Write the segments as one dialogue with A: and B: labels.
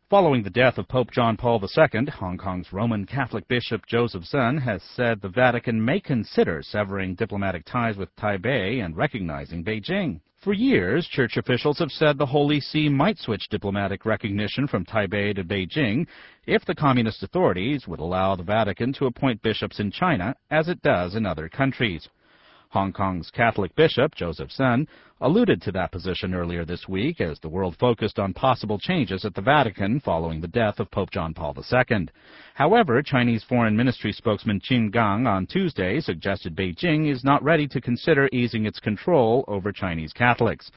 A: Following the death of Pope John Paul II, Hong Kong's Roman Catholic Bishop Joseph Sun has said the Vatican may consider severing diplomatic ties with Taipei and recognizing Beijing. For years, church officials have said the Holy See might switch diplomatic recognition from Taipei to Beijing if the communist authorities would allow the Vatican to appoint bishops in China, as it does in other countries. Hong Kong's Catholic Bishop, Joseph Sun, alluded to that position earlier this week as the world focused on possible changes at the Vatican following the death of Pope John Paul II. However, Chinese Foreign Ministry spokesman Qin Gang on Tuesday suggested Beijing is not ready to consider easing its control over Chinese Catholics.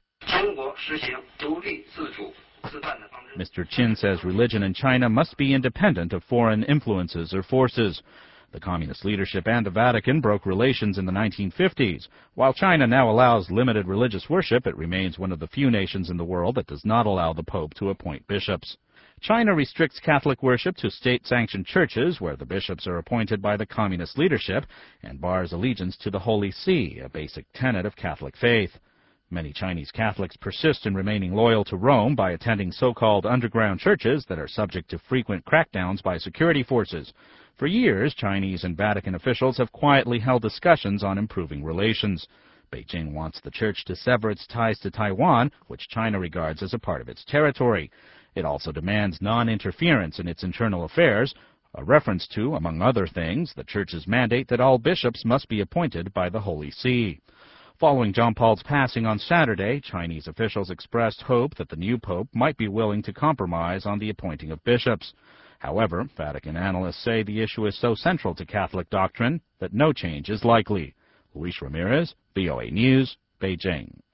A: Mr. Qin says religion in China must be independent of foreign influences or forces. The communist leadership and the Vatican broke relations in the 1950s. While China now allows limited religious worship, it remains one of the few nations in the world that does not allow the Pope to appoint bishops. China restricts Catholic worship to state-sanctioned churches where the bishops are appointed by the communist leadership and bars allegiance to the Holy See, a basic tenet of Catholic faith. Many Chinese Catholics persist in remaining loyal to Rome by attending so-called underground churches that are subject to frequent crackdowns by security forces. For years, Chinese and Vatican officials have quietly held discussions on improving relations. Beijing wants the church to sever its ties to Taiwan, which China regards as a part of its territory. It also demands non-interference in its internal affairs, a reference to, among other things, the church's mandate that all bishops must be appointed by the Holy See. Following John Paul's passing on Saturday, Chinese officials expressed hope that the new pope might be willing to compromise on the appointing of bishops. However, Vatican analysts say the issue is so central to Catholic doctrine that no change is likely. Luis Ramirez, VOA News, Beijing.